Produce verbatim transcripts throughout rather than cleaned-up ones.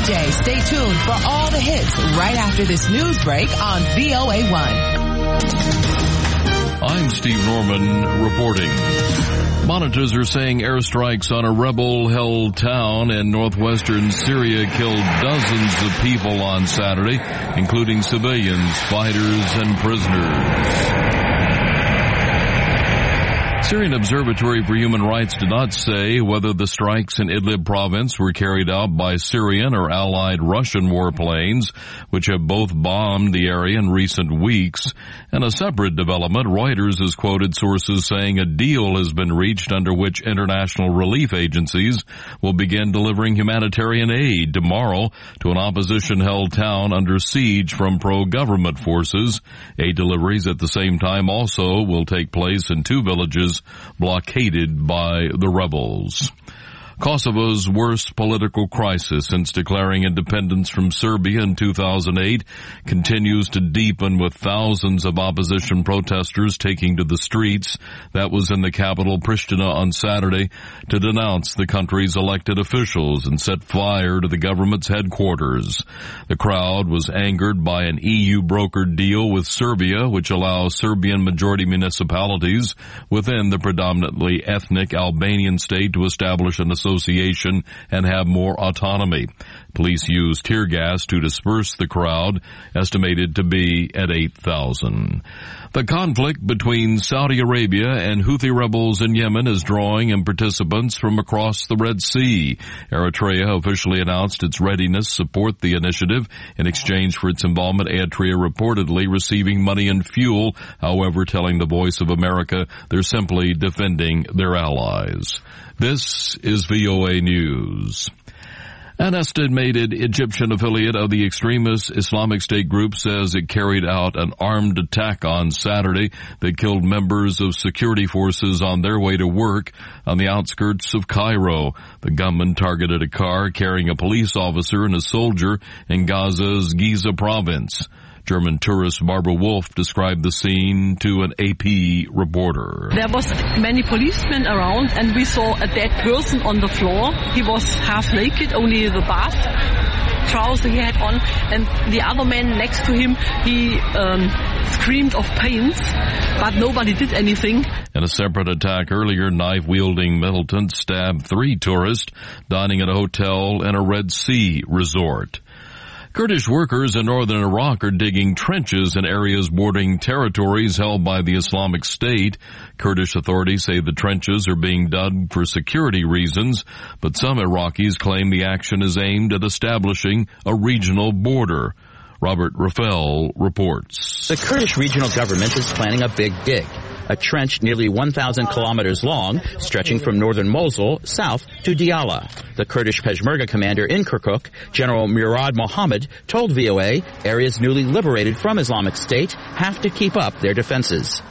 J. Stay tuned for all the hits right after this news break on V O A one. I'm Steve Norman reporting. Monitors are saying airstrikes on a rebel-held town in northwestern Syria killed dozens of people on Saturday, including civilians, fighters, and prisoners. Syrian Observatory for Human Rights did not say whether the strikes in Idlib province were carried out by Syrian or allied Russian warplanes, which have both bombed the area in recent weeks. In a separate development, Reuters has quoted sources saying a deal has been reached under which international relief agencies will begin delivering humanitarian aid tomorrow to an opposition-held town under siege from pro-government forces. Aid deliveries at the same time also will take place in two villages blockaded by the rebels. Kosovo's worst political crisis since declaring independence from Serbia in two thousand eight continues to deepen, with thousands of opposition protesters taking to the streets. That was in the capital, Pristina, on Saturday to denounce the country's elected officials and set fire to the government's headquarters. The crowd was angered by an E U-brokered deal with Serbia, which allows Serbian-majority municipalities within the predominantly ethnic Albanian state to establish an association association and have more autonomy. Police used tear gas to disperse the crowd, estimated to be at eight thousand. The conflict between Saudi Arabia and Houthi rebels in Yemen is drawing in participants from across the Red Sea. Eritrea officially announced its readiness to support the initiative in exchange for its involvement. Eritrea reportedly receiving money and fuel, however, telling the Voice of America they're simply defending their allies. This is V O A News. An estimated Egyptian affiliate of the extremist Islamic State group says it carried out an armed attack on Saturday that killed members of security forces on their way to work on the outskirts of Cairo. The gunman targeted a car carrying a police officer and a soldier in Gaza's Giza province. German tourist Barbara Wolf described the scene to an A P reporter. There was many policemen around, and we saw a dead person on the floor. He was half naked, only the bath trouser he had on, and the other man next to him, he um, screamed of pains, but nobody did anything. In a separate attack earlier, knife-wielding militants stabbed three tourists dining at a hotel in a Red Sea resort. Kurdish workers in northern Iraq are digging trenches in areas bordering territories held by the Islamic State. Kurdish authorities say the trenches are being dug for security reasons, but some Iraqis claim the action is aimed at establishing a regional border. Robert Rafael reports. The Kurdish regional government is planning a big dig. A trench nearly one thousand kilometers long, stretching from northern Mosul south to Diyala. The Kurdish Peshmerga commander in Kirkuk, General Murad Mohammed, told V O A areas newly liberated from Islamic State have to keep up their defenses.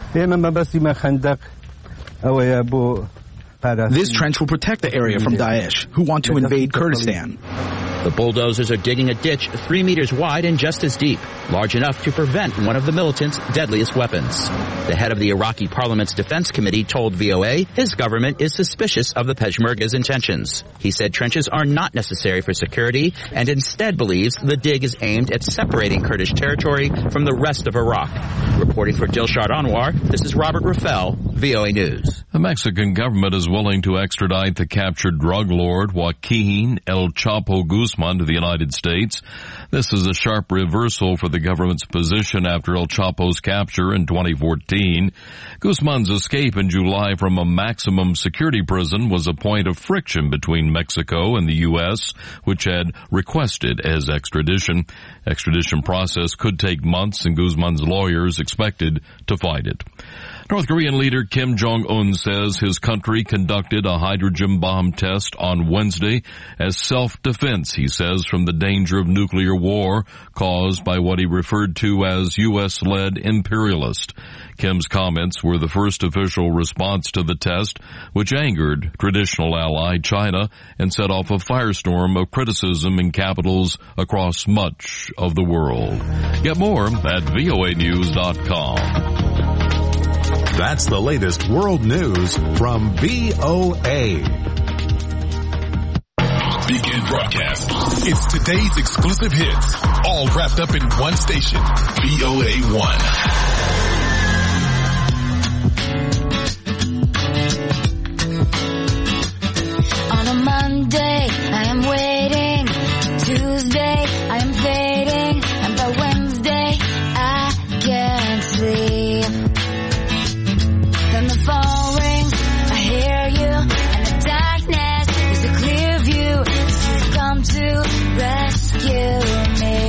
This trench will protect the area from Daesh, who want to invade Kurdistan. The bulldozers are digging a ditch three meters wide and just as deep, large enough to prevent one of the militants' deadliest weapons. The head of the Iraqi Parliament's Defense Committee told V O A his government is suspicious of the Peshmerga's intentions. He said trenches are not necessary for security and instead believes the dig is aimed at separating Kurdish territory from the rest of Iraq. Reporting for Dilshad Anwar, this is Robert Rafael, V O A News. The Mexican government is willing to extradite the captured drug lord Joaquin El Chapo Guzman to the United States. This is a sharp reversal for the government's position after El Chapo's capture in twenty fourteen. Guzman's escape in July from a maximum security prison was a point of friction between Mexico and the U S, which had requested his extradition. Extradition process could take months, and Guzman's lawyers expected to fight it. North Korean leader Kim Jong-un says his country conducted a hydrogen bomb test on Wednesday as self-defense, he says, from the danger of nuclear war caused by what he referred to as U S-led imperialists. Kim's comments were the first official response to the test, which angered traditional ally China and set off a firestorm of criticism in capitals across much of the world. Get more at V O A news dot com. That's the latest world news from V O A. Weekend broadcast. It's today's exclusive hits, all wrapped up in one station, V O A one. On a Monday, I am waiting. Tuesday, I am fading. And by Wednesday, I can't sleep. Then the phone rings, I hear you. And the darkness is a clear view. You've come to rescue me.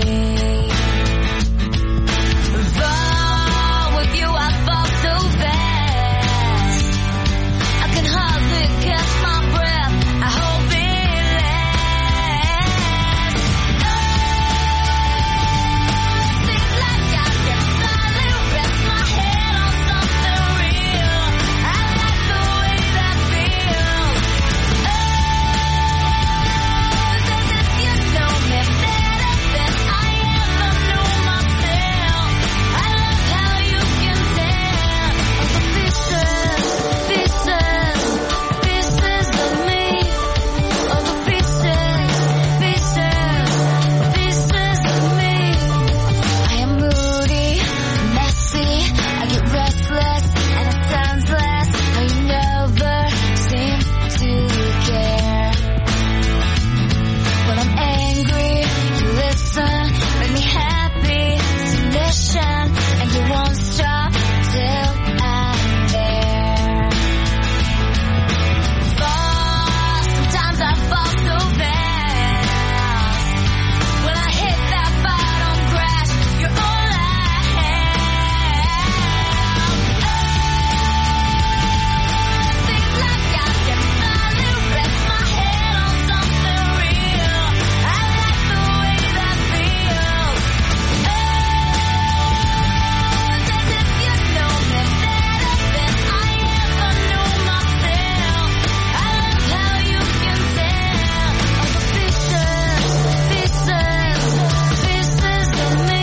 Fall with you, I fall so fast. I can hardly catch my breath. I hope it lasts. Oh, seems like I can finally rest my head on something real. I like the way that feels. Oh, as if you know me better than I ever knew myself. I love how you can tell of the pieces, pieces, pieces of me. Of the pieces, pieces, pieces of me. I am moody, messy, I get restless, and it sounds less how you never seem to care. When I'm angry, you listen, make me happy, submission, and you won't stop till I'm there. Fall, sometimes I fall so fast. When I hit that bottom crash, you're all I have. Oh, seems like I can finally rest my head on something real. I like the way that feels. Oh, as if you know me better than I ever knew myself. I love how you can tell of the pieces, pieces, pieces of me.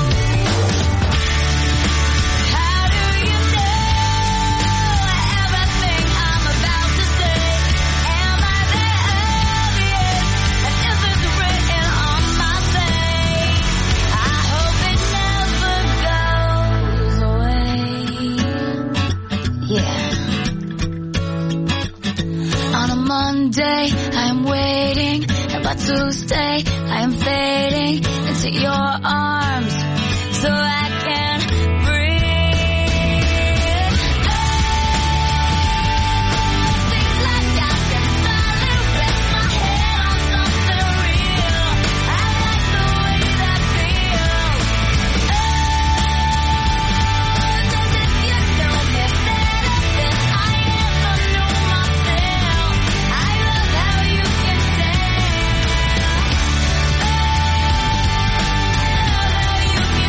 How do you know everything I'm about to say? Am I that obvious? And if it's written on my face, I hope it never goes away. Yeah. On a Monday, I am waiting, and by Tuesday, I am fading into your arms, so I can breathe. Oh, seems like I can finally rest my head on something real. I like the way that feels. Oh, as if you know me better than I ever knew myself. I love how you can tell. Oh, how you can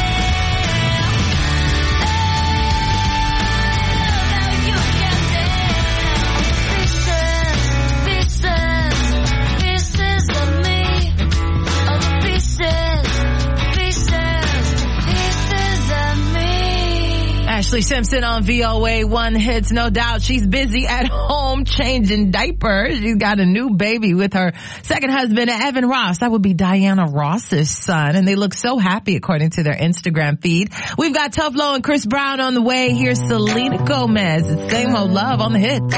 Ashley Simpson on V O A one Hits. No doubt she's busy at home changing diapers. She's got a new baby with her second husband, Evan Ross. That would be Diana Ross's son. And they look so happy according to their Instagram feed. We've got Tuflo and Chris Brown on the way. Here's Selena Gomez. It's Same Old Love on the Hits.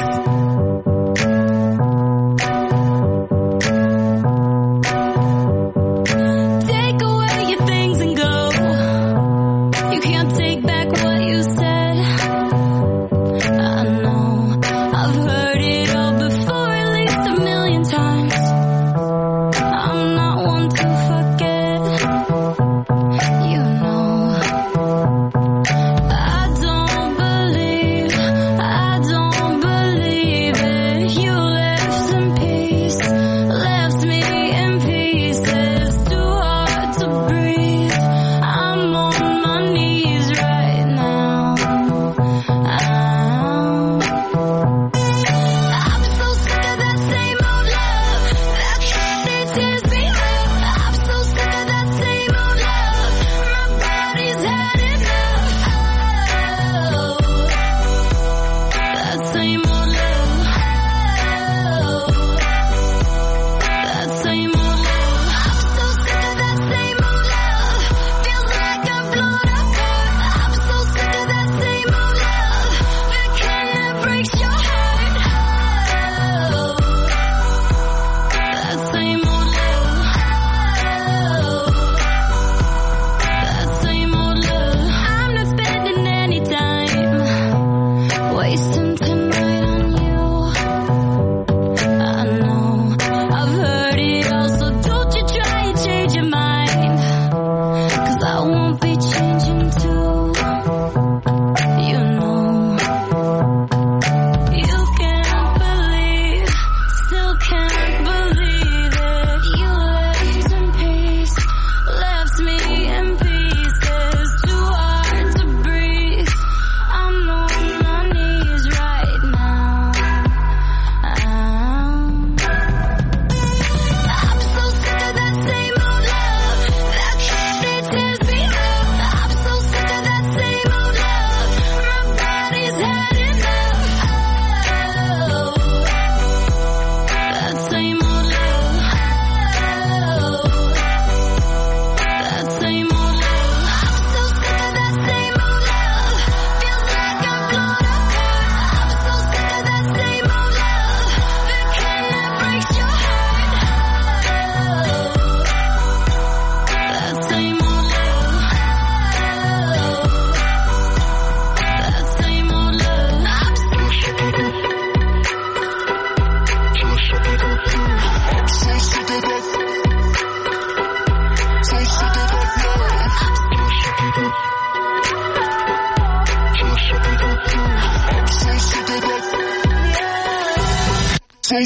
I don't believe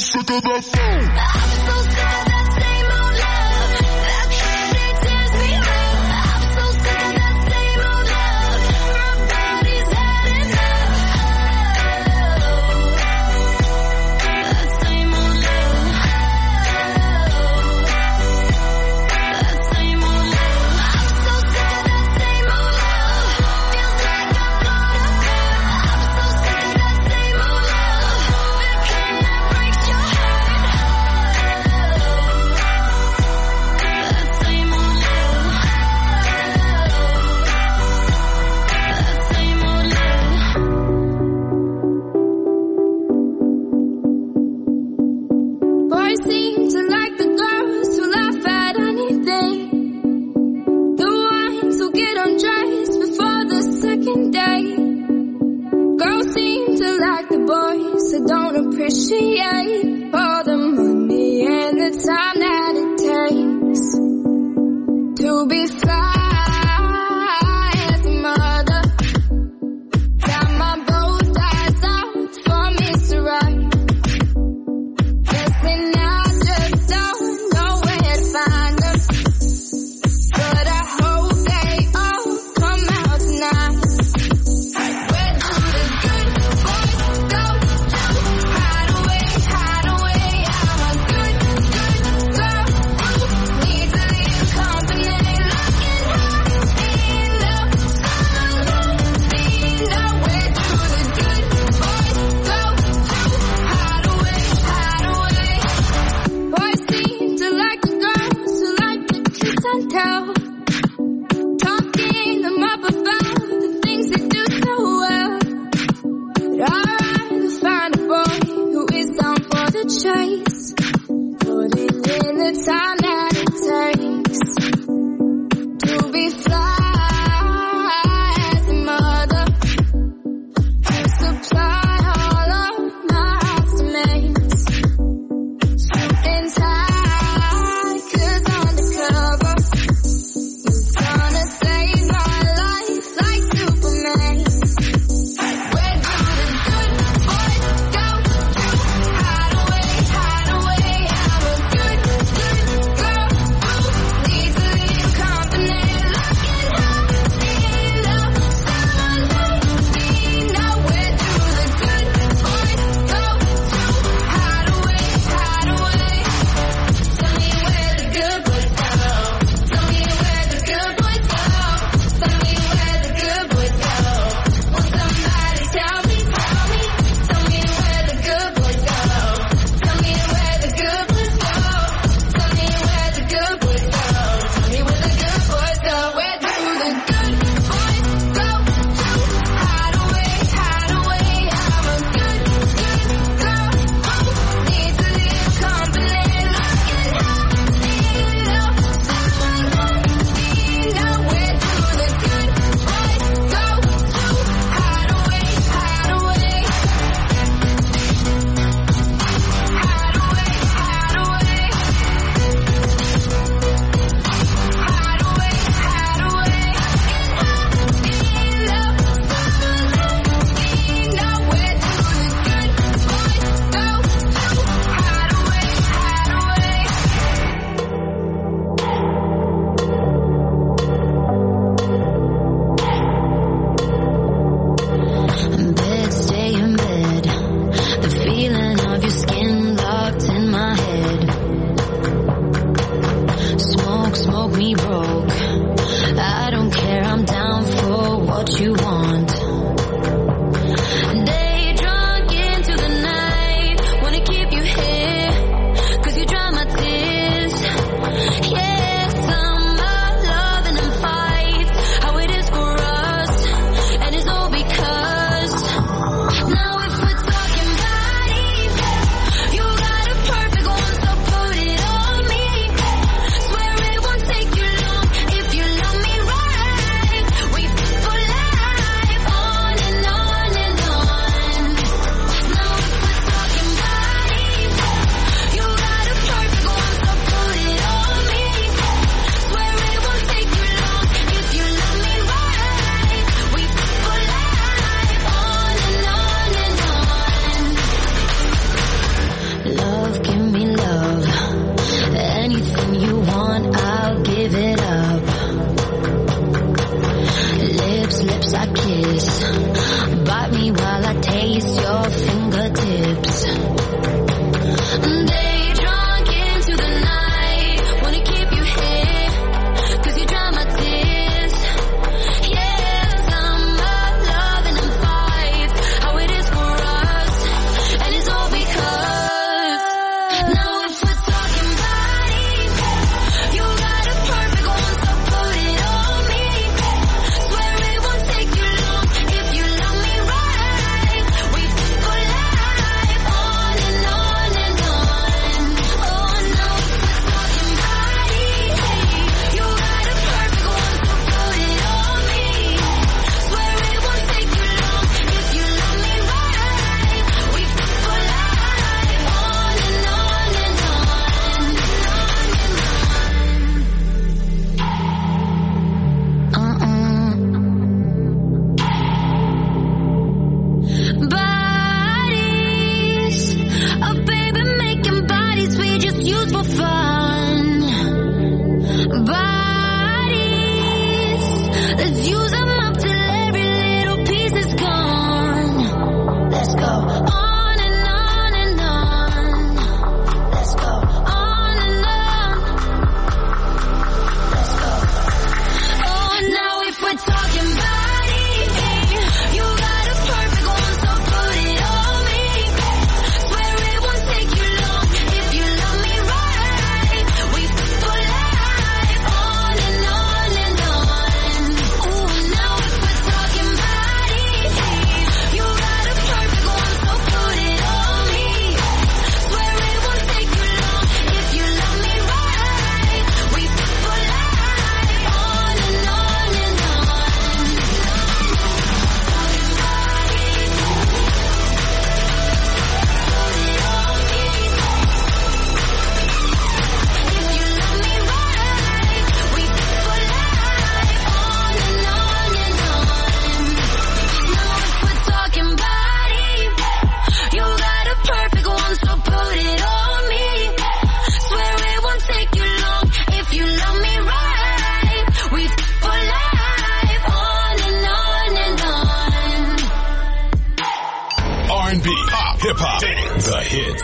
sick of that phone. I'm so sick of that same old love. That candy tears me up. I'm so sick of that same old love. My body's had enough. That same old love. That same old love. I'm so sick of that same old love. Feels like I'm caught up there. I'm so sick of that same old love. The kind that breaks your heart. That same old love. That same old love. Boys seem to like the girls who laugh at anything. The ones who get undressed before the second date. Girls seem to like the boys who don't appreciate all the money and the time that it takes to be fly as a mother. Got my both eyes out for Mister Right. Guessing I just don't know where to find them. But I hope they all come out tonight. Where do the good boys go to? Hide away, hide away. I'm a good, good girl who needs a little company. Locked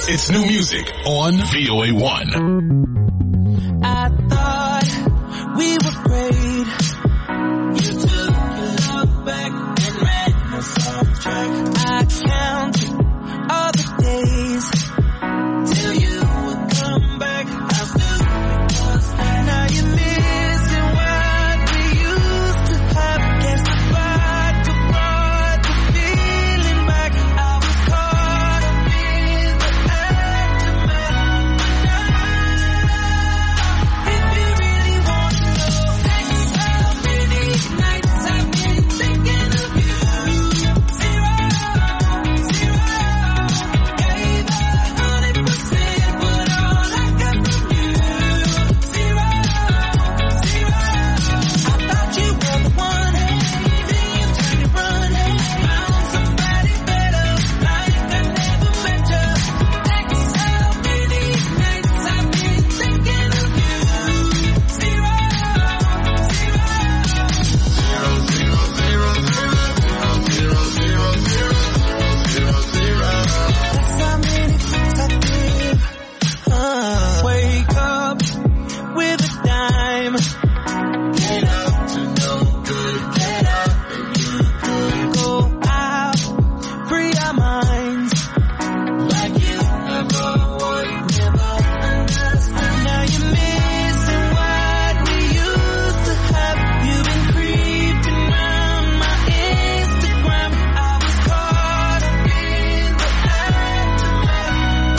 It's new music on V O A one. I thought we were great. You took your love back and ran us off track. I counted all the days till you would come back. How stupid was that? Now you're missing what we used to have. Can't survive to brought the feeling back. I was caught up in the aftermath. If you really want to know, that's how many nights I've been thinking of you. Zero, zero, gave a hundred percent, but all I got from you. Zero, zero. I thought you were the one, then you turned and run. Found somebody better, like I never met you. That's how many nights I've been thinking of you. Zero, zero. That's how many times I give. Uh, wake up with a dime. Get up to no good. Get up and you could go out, free our minds. Like you never would, never understand. Now you're missing what we used to have. You've been creeping round my Instagram. I was caught up in the aftermath.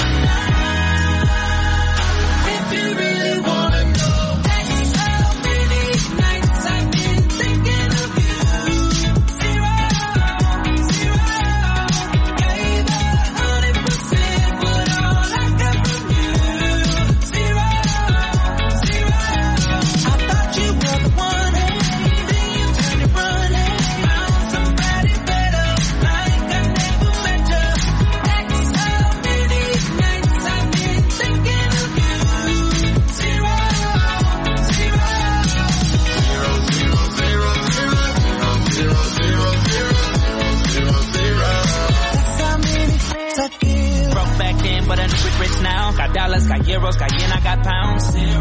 If you really wanna know, that's how many nights I've been thinking of you. Zero, zero, gave a hundred percent, but all I got from you. Zero, zero. I thought you were the one, then you turned and run. Found somebody better, like I never met you. That's how many nights I've been thinking of you. Zero, zero. That's how many times I give. Broke back then, but I'm rich, rich now. Got dollars, got euros, got yen, I got pounds.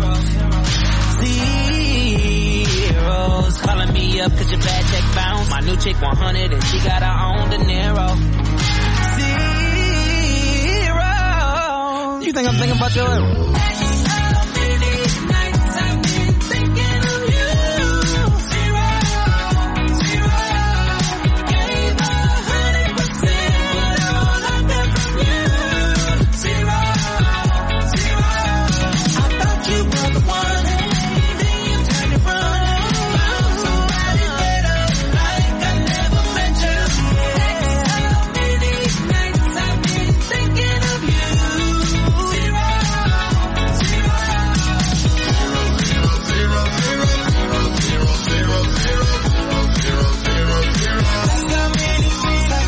Zeros calling me up cause your bad check bounced. My new chick one hundred and she got her own De Niro. Zero. You think I'm thinking about your That's how many nights I've been thinking of you. Zero, zero. Gave a hundred percent, but all I got from you. Zero, zero. I thought you were the one, then you turned and run. Found somebody better, like I never met you. That's how many nights I've been thinking of you. Zero, that's how many things I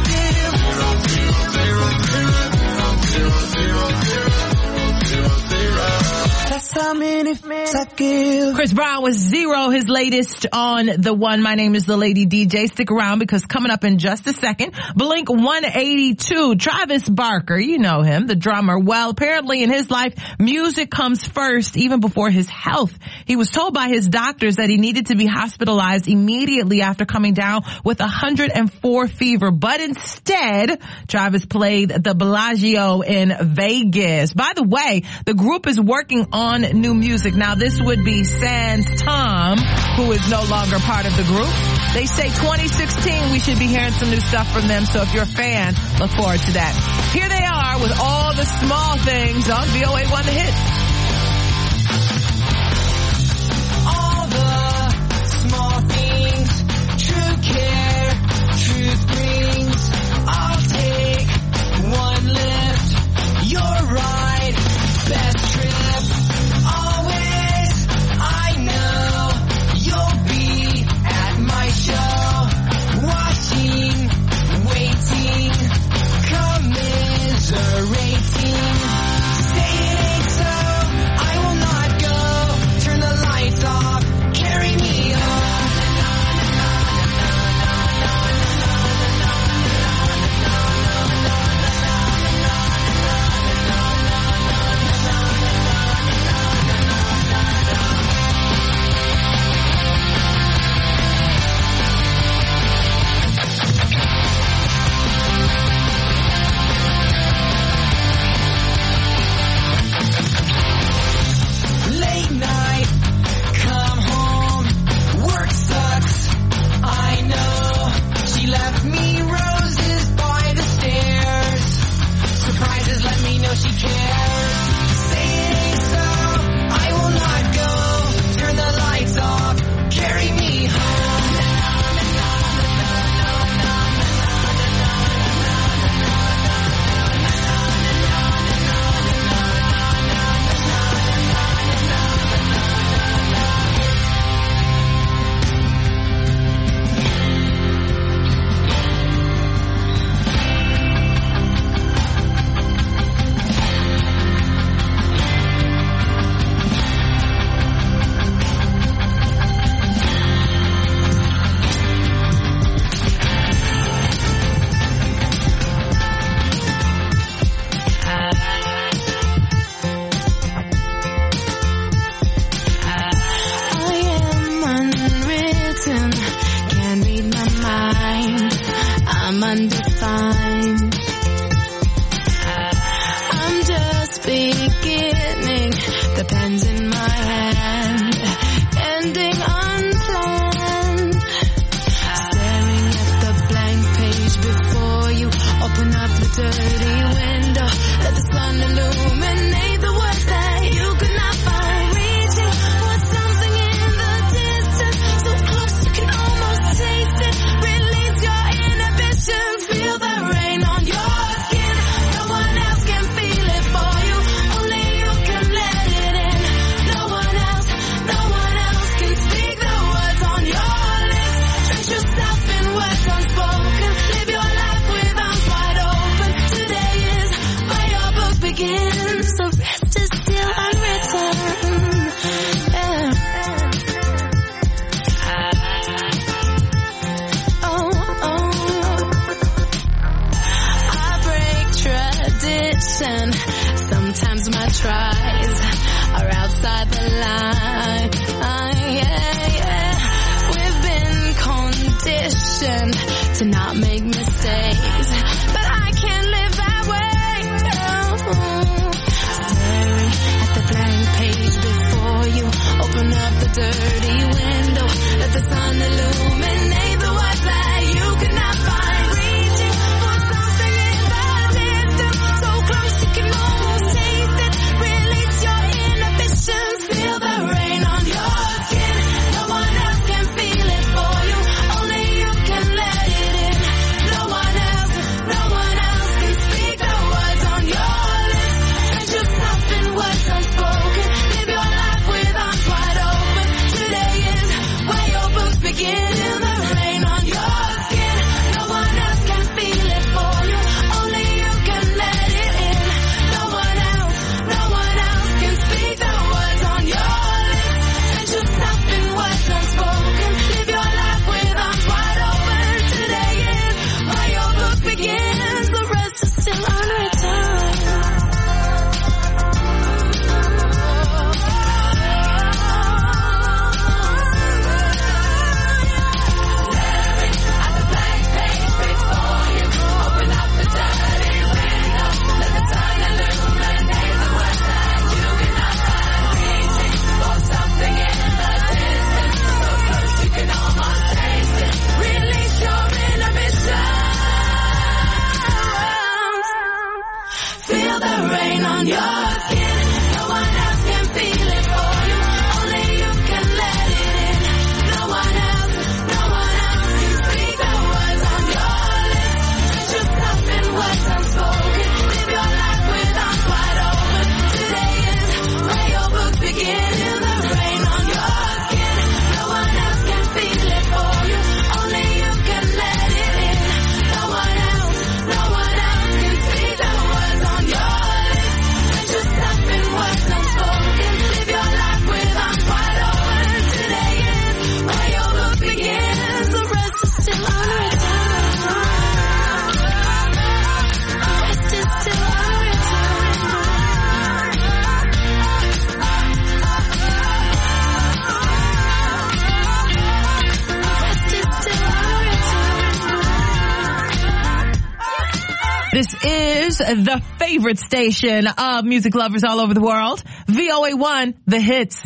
give. That's how many things I give. Chris Brown was Zero, his latest on The One. My name is the Lady D J. Stick around because coming up in just a second, Blink one eighty-two, Travis Barker, you know him, the drummer. Well, apparently in his life, music comes first, even before his health. He was told by his doctors that he needed to be hospitalized immediately after coming down with one hundred four fever. But instead, Travis played the Bellagio in Vegas. By the way, the group is working on new music. Now, this would be Sans Tom, who is no longer part of the group. They say twenty sixteen, we should be hearing some new stuff from them. So if you're a fan, look forward to that. Here they are with all the small things on V O A one The Hit. All the small things, true care, truth brings. I'll take one lift, you're right, best trip. Always, I know you'll be at my show, watching, waiting, commiserating. Say it ain't so. undefined. I'm just beginning, the pen's in my hand, ending unplanned. Staring at the blank page before you, open up the dirty window, let the sun illuminate the words that you could not find. Reaching for something in the distance, so close you can almost taste it. Release your inhibitions, feel the rain on your skin. No one else can feel it for you, only you can let it in. No one else, no one else can speak the words on your lips. Drench yourself in words unspoken, live your life with arms wide open. Today is where your book begins, the rest is still unwritten. Yeah. Oh, oh. I break tradition. Sometimes my tries are outside the line. Ah, yeah, yeah. We've been conditioned to not make mistakes, but I can't live that way. No. Staring at the blank page before you, open up the dirty window, let the sun illuminate the words that you could not find. Reaching for something in the distance, so close you can almost taste it. Release your inhibitions, feel the rain on your skin. No one else can feel it for you, only you can let it in. No one else, no one else can speak the words on your lips. Drench yourself in words unspoken, live your life with arms wide open. Today is where your books begin, the rain on your skin. No one else can feel it for you, only you can let it in. No one else, no one else can speak the words on your lips. Drench yourself in words unspoken, live your life with arms wide open. Today is where your book begins, the rest is still unwritten. Release your inhibitions, feel the rain on your skin. No one else can feel it for you, only you can let it in. No one else, no one else can speak the words on your lips. Drench yourself in words unspoken, live your life with arms wide open. Today is where your books begin, the rain on your skin. No one else can feel it for you, only you can let it in. No one else, no one else can speak the words on your lips. Drench yourself in words unspoken, live your life with arms wide open. Today is where your book begins, the rest is still unwritten. The rest is still unwritten. The rest is still unwritten. This is the favorite station of music lovers all over the world. V O A one, the hits.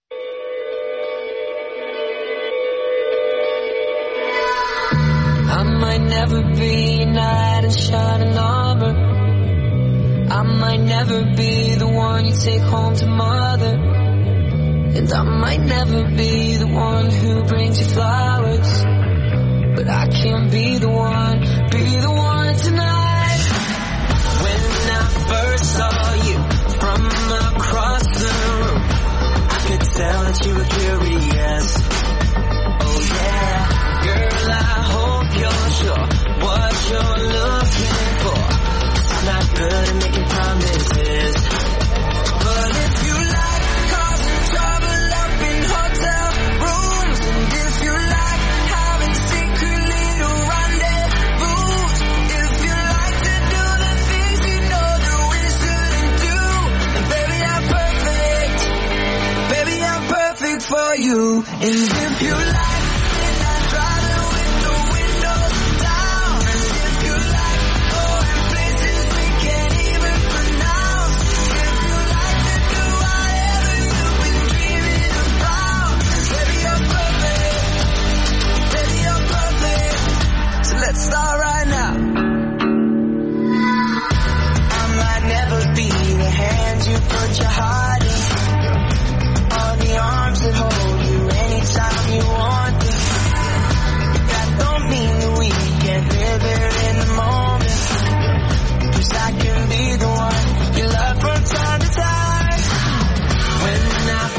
I might never be a knight in shining armor. I might never be the one you take home to mother. And I might never be the one who brings you flowers. But I can be the one, be the one tonight. When I first saw you from across the room, I could tell that you were curious. Oh yeah, girl, I hope you're sure what you're looking for. It's not good at making promises, but if you like causing trouble up in hotel rooms, and if you like having secret little rendezvous, if you like to do the things you know that we shouldn't do, then baby I'm perfect, baby I'm perfect for you. And if you like, then I drive it with the windows down, and if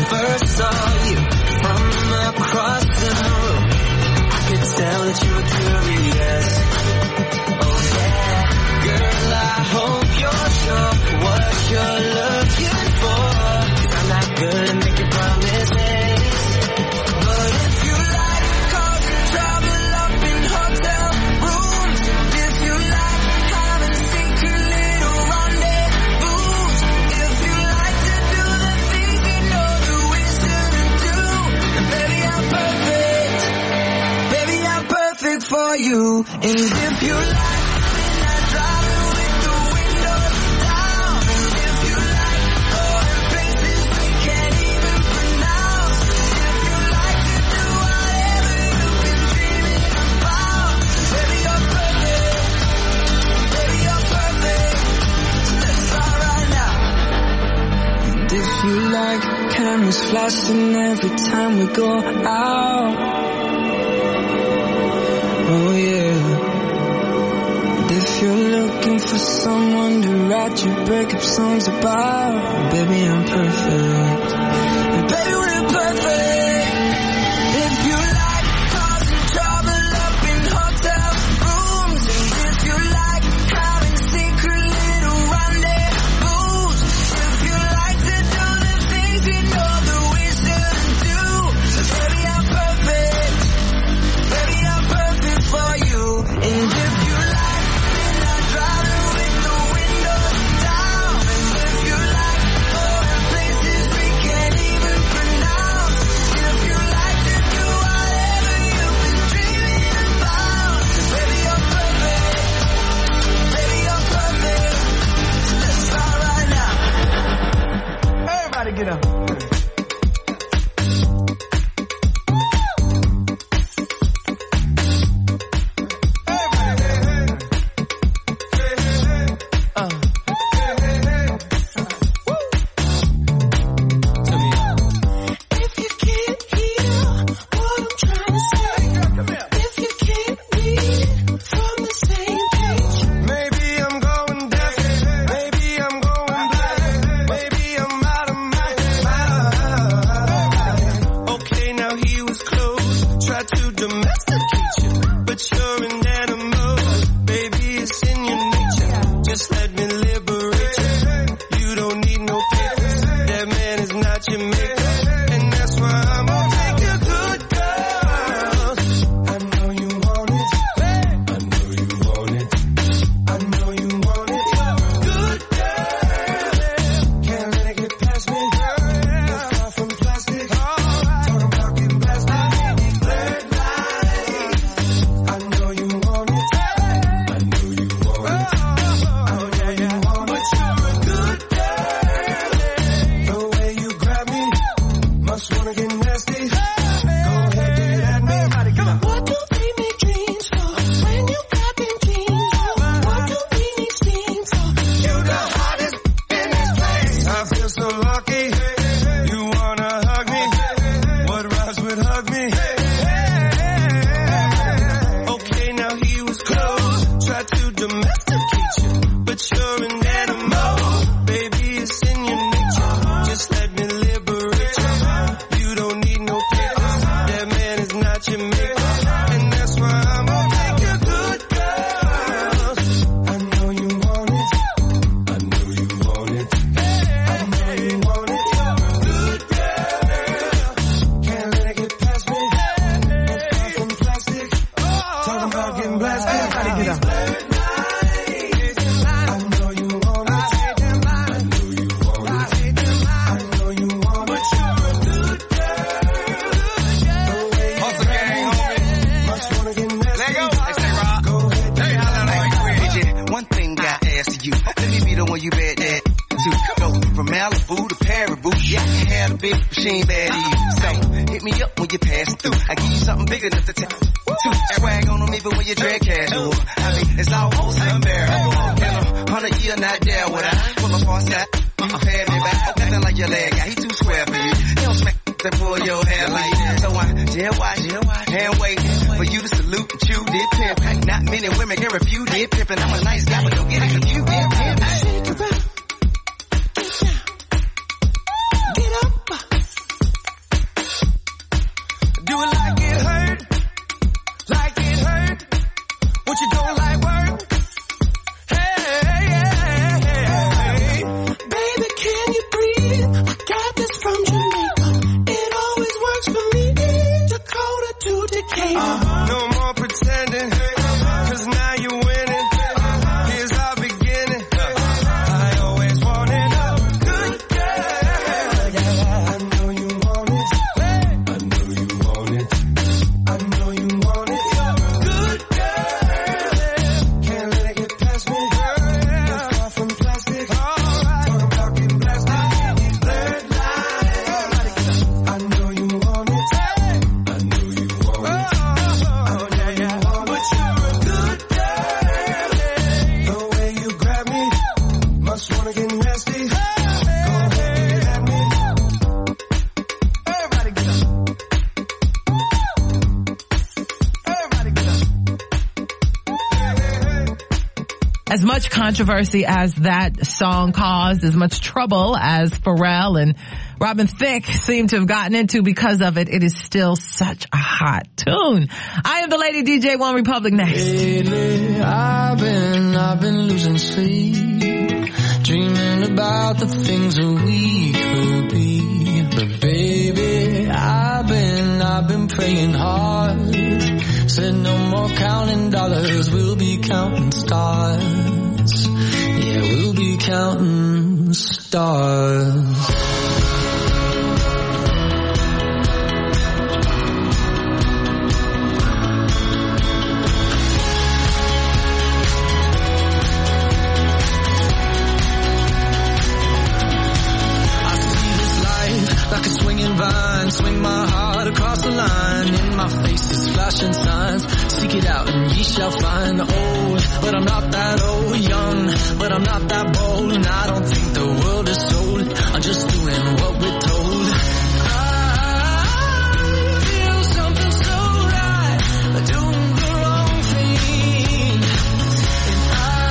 first saw you from across the room, I could tell that you were curious. Oh yeah, girl, I hope you're sure what you're looking for, 'cause I'm not good at making promises. But if you like causing trouble up in hotel rooms, if you like having secret little rendezvous, if you like to do the things you know that we shouldn't do, then baby I'm perfect, baby I'm perfect for you. And if you like midnight driving with the windows down, and if you like going places we can't even pronounce, if you like to do whatever you've been dreaming about, baby you're perfect, baby you're perfect. Let's start right now. And if you like cameras flashing every time we go out, oh yeah. And if you're looking for someone to write your breakup songs about, baby I'm perfect, and baby we're perfect. If you like causing trouble up in hotel rooms, and if you like having secret little rendezvous, if you like to do the things we know that we shouldn't do, then baby I'm perfect, baby I'm perfect for you. And if you like midnight driving with the windows down, and if you like going places we can't even pronounce, if you like to do whatever you've been dreaming about, baby you're perfect, baby you're perfect. Let's start right now. Everybody get up. If you can't hear what I'm trying to say, if you can't read from the same page, maybe I'm going deaf, maybe I'm going blind, maybe I'm out of my mind. Okay, now he was close, tried to domesticate you, but you're an animal, baby it's in your nature. Just let me liberate you. You don't need no papers, that man is not your maker. And that's why I'm gonna take a good girl. I know you want it, I know you want it, I know you want it. Good girl, can't let it get past me. You're far from plastic, talking about getting blasted. Red light, I know you want it, I know you want it, I know you want it. But you're a good girl, the way you grab me, must wanna get nasty. Go ahead, get it at me. What do we make dreams for when you got them jeans on? What do we need steam for? You the hottest in this place. I feel so lucky. You wanna hug me? What rhymes with hug me? Okay, now he was close, tried to domesticate you, but you're an animal, baby it's in your nature. Just let me liberate you. You don't need no papers, that man is not your maker. And that's why I'm gonna take a good girl. I know you want it, I know you want it, I know you want it. Good girl, can't let it get past me. You're far from plastic, talking about getting blasted. Everybody get up. I know you want it, I know you want it, I know you want it. But you're a good girl, the way you Hustle gang, homie. must wanna get nasty. Let go. They say, Rob. Go ahead, Hey, holla like Hey, one thing I ask of you, let me be the one you bet that to go from Malibu to Paribu. Yeah, I can have a big machine bad to you. So hit me up when you pass through. I give you something big enough to take. Two swag on them even when you drag casual. I mean, it's almost unbearable. In a hundred year, not there would I pull up on side. You pay me back, nothing like your leg guy. He too square for you. He don't smack to pull your hair like that. So I jail watch, hand wait for you to salute and chew. Did pimp, not many women can refuse. Did pimp, and I'm a nice guy, but don't get it confused. Did pimp, shake it up, get down, get up, as much controversy as that song caused, as much trouble as Pharrell and Robin Thicke seem to have gotten into because of it, it is still such a hot tune. I am the Lady D J, One Republic next. Lately, I've been, I've been losing sleep, dreaming about the things that we could be. But baby, I've been, I've been praying hard. Said no more counting dollars, we'll be counting stars. Yeah, we'll be counting stars. Like a swinging vine, swing my heart across the line. In my face is flashing signs. Seek it out and ye shall find. Old, but I'm not that old. Young, but I'm not that bold. And I don't think the world is sold. I'm just doing what we're told. I feel something so right, doing the wrong thing. And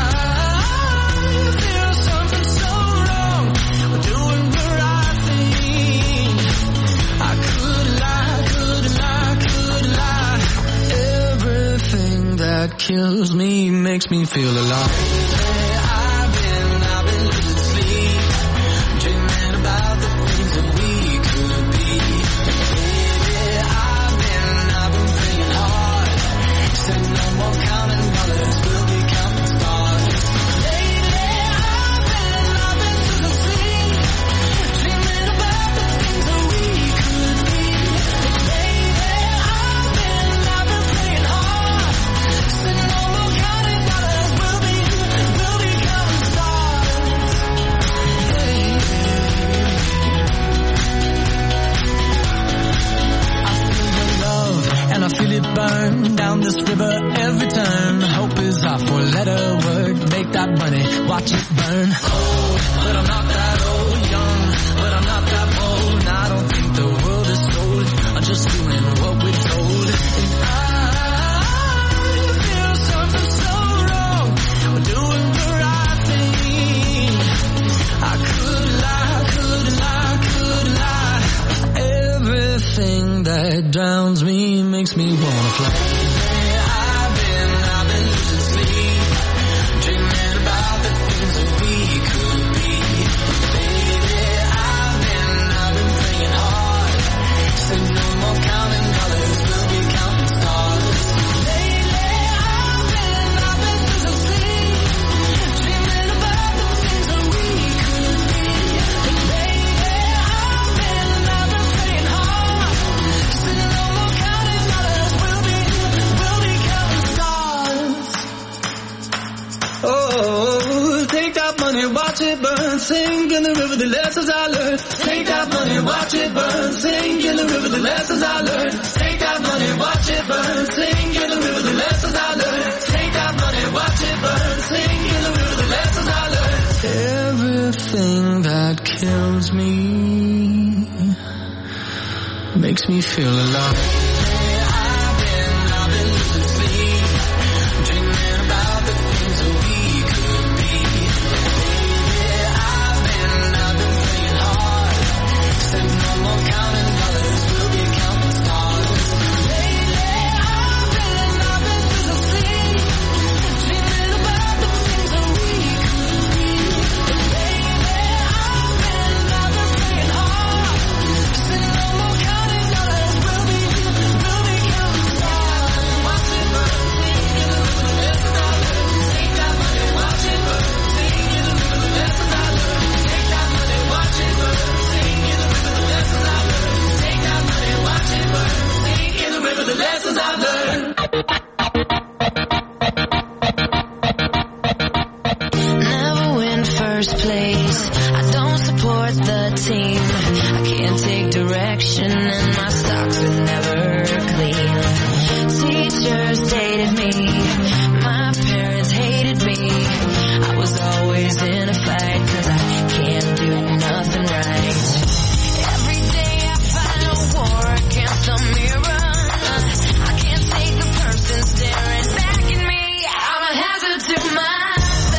I feel something so wrong, doing the right thing. I could lie, could lie, could lie. Everything that kills me makes me feel alive. I've been, I've been losing sleep, dreaming about the things that we could be. Baby, I've been, I've been praying hard. Said no more counting dollars, we'll be counting stars. Lately, I've been, I've been losing sleep, dreaming about the things that we could be. Baby, I've been, I've been praying hard. Said no more counting dollars, we'll be, we'll be counting stars. Hey. I feel the love and I feel it burn down this river every turn. Hope is our four-letter word. Make that money, watch it burn. Old, but I'm not that old. Young, but I'm not that bold. And I don't think the world is sold. I'm just doing what we're told. And I feel something so wrong. We're doing the right thing. I could lie, could lie, could lie. Everything that drowns me makes me wanna fly. I've been, I've been losing sleep, dreaming about the things that we could be. Baby, I've been, I've been praying hard. Said no more counting dollars, we'll be counting stars. Lately, I've been, I've been losing sleep, dreaming about the things that we could be. Baby, I've been, I've been praying hard. Said no more counting dollars, we'll be, we'll be counting stars. Oh, take that money, watch it burn, sing in the river the lessons I learned. Take that money, watch it burn, sing in the river the lessons I learned. Take that money, watch it burn, sing in the river the lessons I learned. Take that money, watch it burn, sing in the river the lessons I learned. Everything that kills me makes me feel alive. I've been, I've been losing sleep, dreaming about the things that we could be. Baby, I've been, I've been praying hard. Said no more counting dollars, we'll be counting stars. Lately, I've been, I've been losing sleep, dreaming about the things that we could be. Baby, I've been, I've been praying hard. Said no more counting dollars, we'll be, we'll be counting stars. Watch it burn, sing in the river the lessons I learned. Take that money, watch it burn, sing in the river the lessons I learned. Take that money, watch it burn, sing in the river the lessons I learned. Take that money, watch it burn, sing in the river the lessons I learned. Never win first place. I don't support the team. I can't take direction and my stocks are never clean. Teachers hated me. My parents hated me. I was always in a fight 'cause I can't do nothing right. Every day I fight a war against the mirror. I can't take the person staring back at me. I'm a hazard to myself.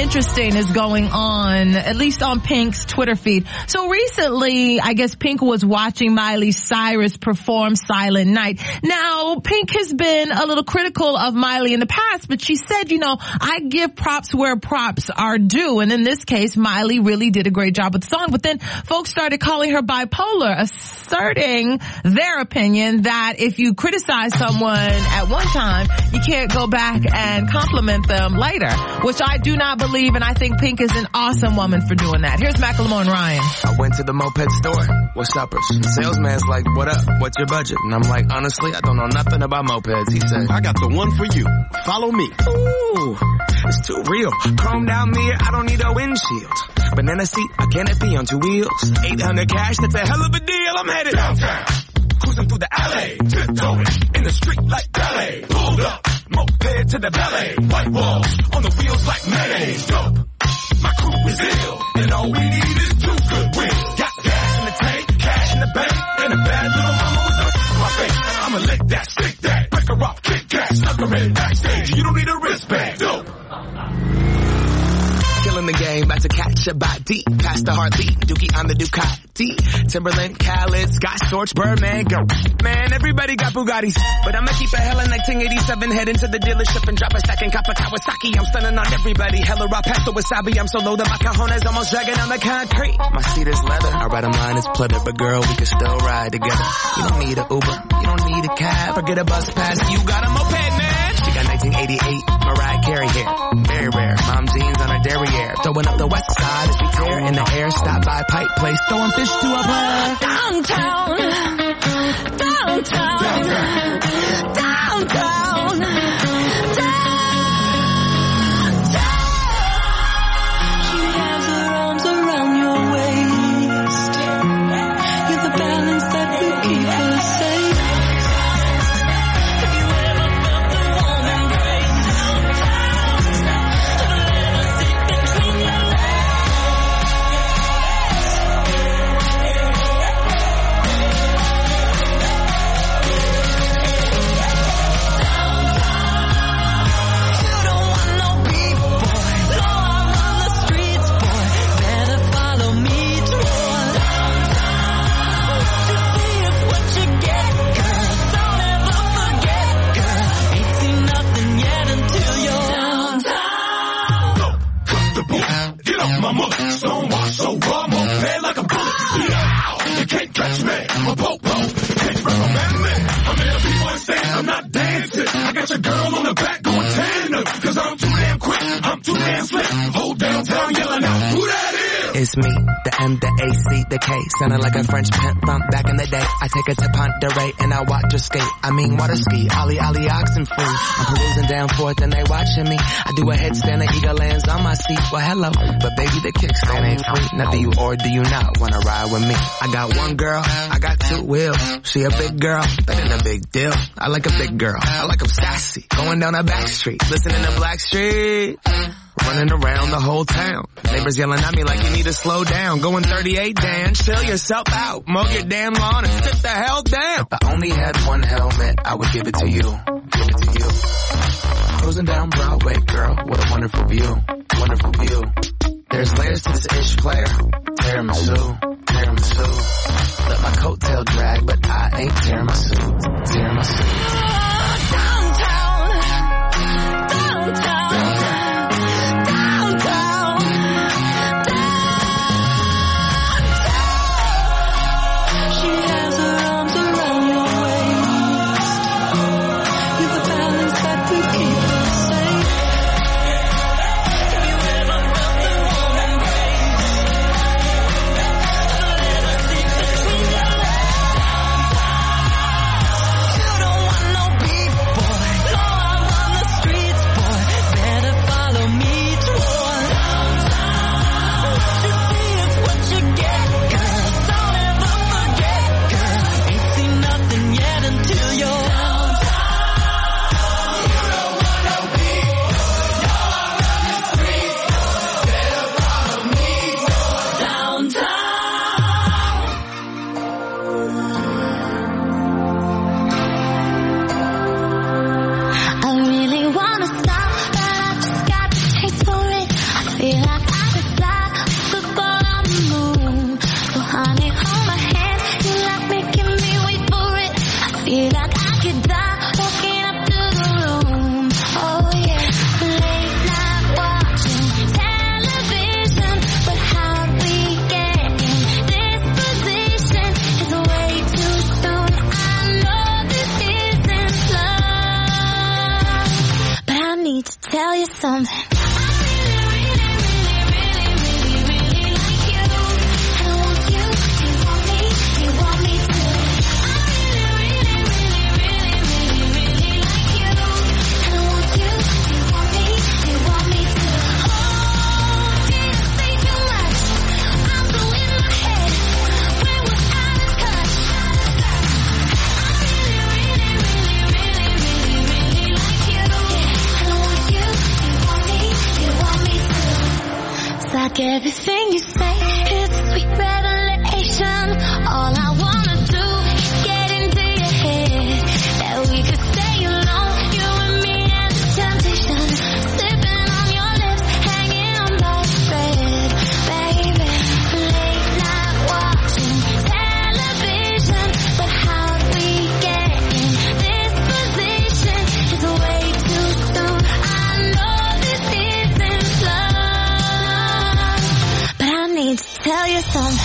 interesting is going on, at least on Pink's Twitter feed. So recently, I guess Pink was watching Miley Cyrus perform Silent Night. Now, Pink has been a little critical of Miley in the past, but she said, you know, I give props where props are due. And in this case, Miley really did a great job with the song. But then folks started calling her bipolar, asserting their opinion that if you criticize someone at one time, you can't go back and compliment them later, which I do not believe, and I think Pink is an awesome woman for doing that. Here's Macklemore and Ryan. I went to the moped store. What's uppers? The salesman's like, what up? What's your budget? And I'm like, honestly, I don't know nothing about mopeds. He said, I got the one for you. Follow me. Ooh, it's too real. Chrome down mirror, I don't need a windshield. Banana seat, I canopy on two wheels. eight hundred cash, that's a hell of a deal. I'm headed downtown. Cruising through the alley. Tiptoeing in the street like ballet. Pulled up, moped to the ballet. White walls on the wheels like mayonnaise. Dope. My crew is ill, and all we need is two good wheels. Got gas in the tank, cash in the bank, and a bad little mama with a my face. I'ma lick that, stick that, break her off, kick cat, stuck her in backstage. You don't need a wristband. Dope. Killing the game, about to catch a body. Past the heartbeat, Dookie on the Ducati. Timberland, Khaled, Scott Storch, Birdman, go. Man, everybody got Bugattis. But I'ma keep a hella nineteen eighty-seven, head into the dealership and drop a stack and cop a Kawasaki. I'm stunning on everybody, hella raw pasta wasabi. I'm so low that my cajones almost dragging on the concrete. My seat is leather, I ride a line is pleather, but girl, we can still ride together. You don't need a Uber, you don't need a cab, forget a bus pass, you got a moped, man. She got nineteen eighty-eight, Mariah Carey hair, very rare. Mom jeans on her derriere, throwing up the west side as we tear in the air. Stop by Pipe Place, throwing fish to a player. Downtown, downtown, downtown, downtown. She has her arms around your waist. You're the balance that will keep her safe. Have you ever felt the warm embrace? Have a little seat between your legs? My mother, stone wash so raw, moped like a bullet. Yeah, you can't catch me, I'm a popo. Can't recommend me. I'm in a b-boy stand, I'm not dancing. I got your girl on the back going tandem. Cause I'm too damn quick, I'm too damn slick. Whole downtown yelling out, who that is? It's me, the M, the A, C, the K. Sounding like a French pimp bump back in the day. I take her to Ponderay and I watch her skate. I mean water ski, ollie ollie oxen free. I'm perusing down forth and they watching me. I do a headstand, the eagle lands on my seat. Well hello, but baby the kickstand ain't free. Now do you or do you not wanna ride with me? I got one girl, I got two wheels. She a big girl, that ain't a big deal. I like a big girl, I like 'em sassy. Going down a back street, listening to Black Street. Running around the whole town. Neighbors yelling at me like you need to slow down. Going thirty-eight, Dan, chill yourself out. Mow your damn lawn and sit the hell down. If I only had one helmet, I would give it to you. Give it to you. Cruising down Broadway, girl, what a wonderful view. Wonderful view. There's layers to this ish player. Tiramisu, tiramisu. Let my coattail drag, but I ain't tiramisu. Tiramisu. Downtown, downtown. need to tell you something. Like everything you say, it's a sweet revelation. All I wanna do is get into your head. That we could stay alone, you and me and the temptation. Sipping on your lips, hanging on by a thread. Baby, late night watching television. But how do we get in this position? It's way too soon. I know this isn't love, but I need to tell you something.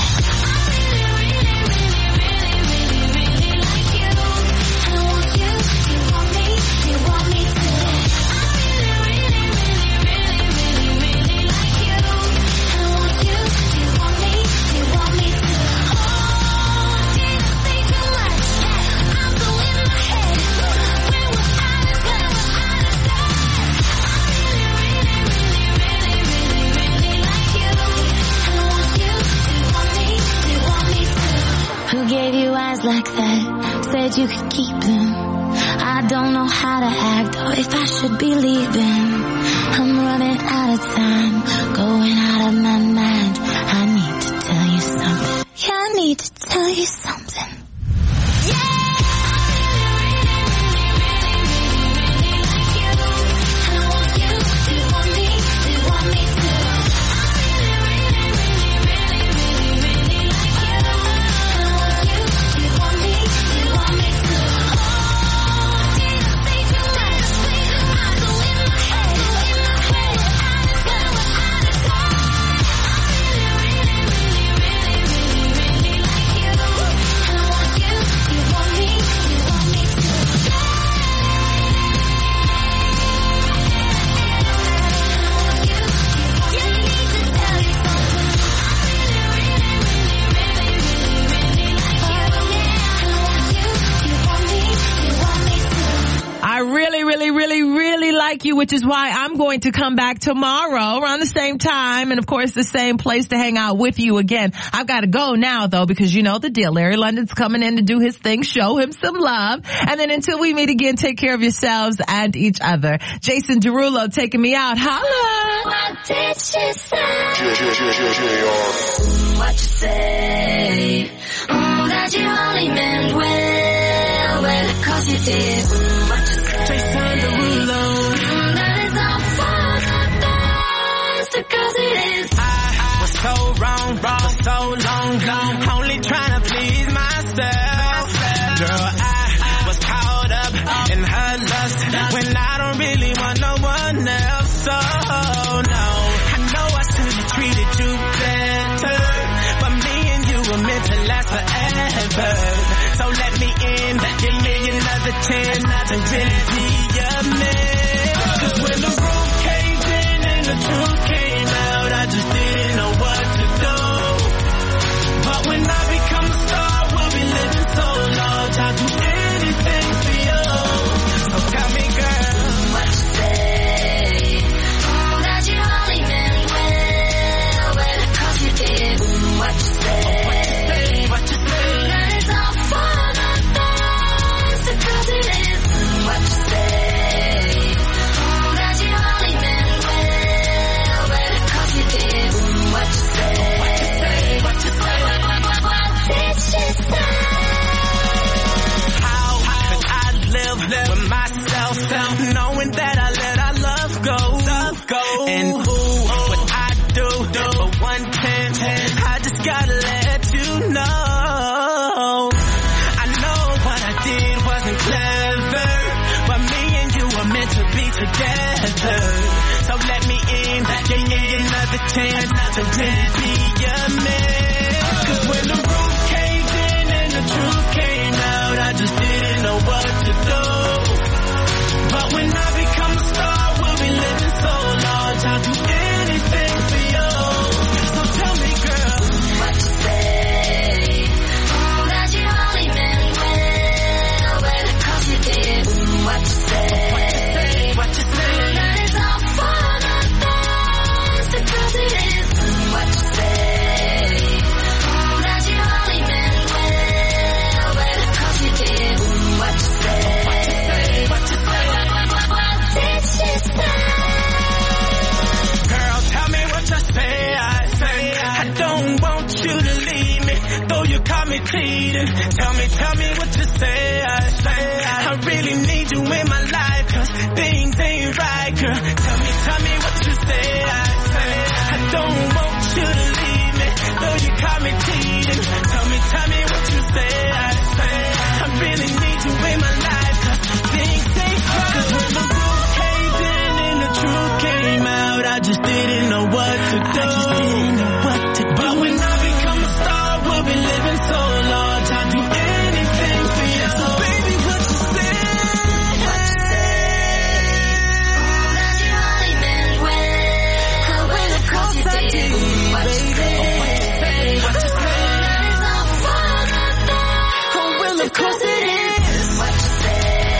Who gave you eyes like that? Said you could keep them. I don't know how to act or if I should be leaving. I'm running out of time, going out of my mind. I need to tell you something. Yeah, I need to tell you something. like you, which is why I'm going to come back tomorrow around the same time and of course the same place to hang out with you again. I've got to go now though because you know the deal. Larry London's coming in to do his thing. Show him some love. And then until we meet again, take care of yourselves and each other. Jason Derulo taking me out. Holla! What did she say? What you say? Mm, that you only meant well, well, of course you did. Mm, what you say? Jason Derulo. Mm, that is all for the best, because it is. I, I was so wrong, wrong, so long, long, only trying to please myself. Girl, I was caught up in her lust when I don't really want no one else. So no, I know I should have treated you better, but me and you were meant to last forever. So let me in, give me another chance to really be your man. 'Cause when the roof caved in and the truth came out, I just didn't know what to do. But when I become a star, we'll be living so large, I'll do anything for you. So tell me, girl, what you say? Mm, that you only meant well, well, of course you did. Mm, what you say? What you say? That is all for the best, because it is. Mm, what you say? Mm, that you only meant well, well, of course you did. Mm, what you say? What you say? What you say? What, what, what, what did she say? How could I live, live with myself, knowing that I let our love go, love go. And ooh, what I do, do for one chance, I just gotta let you know. I know what I did wasn't clever, but me and you were meant to be together. So let me in, give me another chance to really be your man. 'Cause when the roof caved in and the truth came out, I just didn't know what to do. But when I become a star, we'll be me pleading. Tell me, tell me what you say. I, I really need you in my life, cause things ain't right, girl. Tell me, tell me what you say. I, I don't want you to leave me, though you caught me cheating. Tell me, tell me what you say. I, I really need you in my life, cause things ain't right. Cause when the roof caved in and the truth came out, I just didn't know what to do. I just didn't know what to do. But when I become a star, we'll be living so large, I'd do anything for you. So baby, what you say? What you say? That you only meant well. I will, of course I did. What you say? What you say? Oh, well, of course it is. What you say?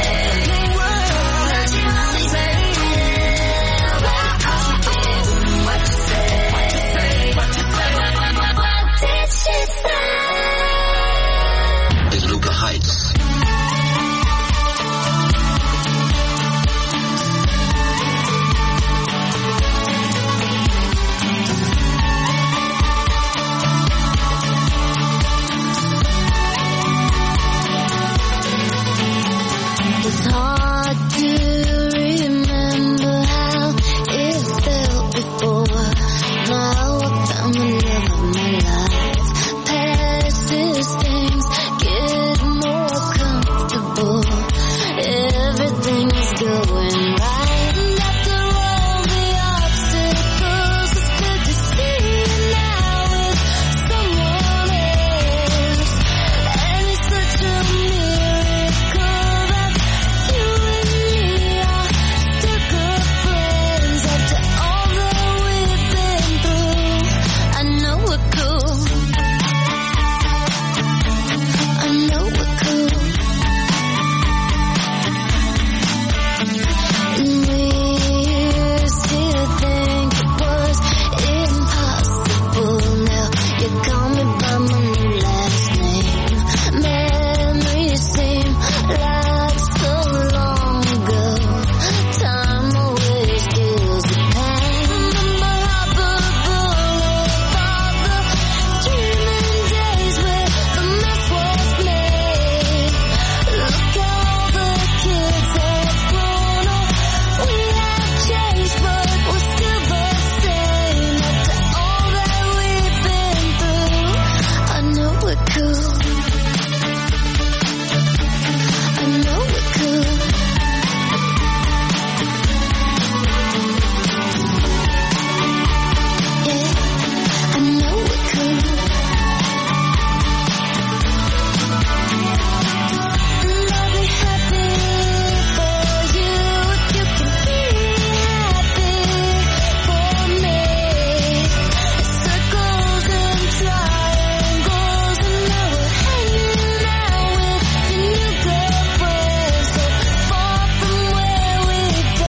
That you only meant well. What you say? What you say? What you say? What did she say? Is Luca Heights. It's hard to remember how it felt before. Now I found the love of my life. Past these things get more comfortable. Everything is going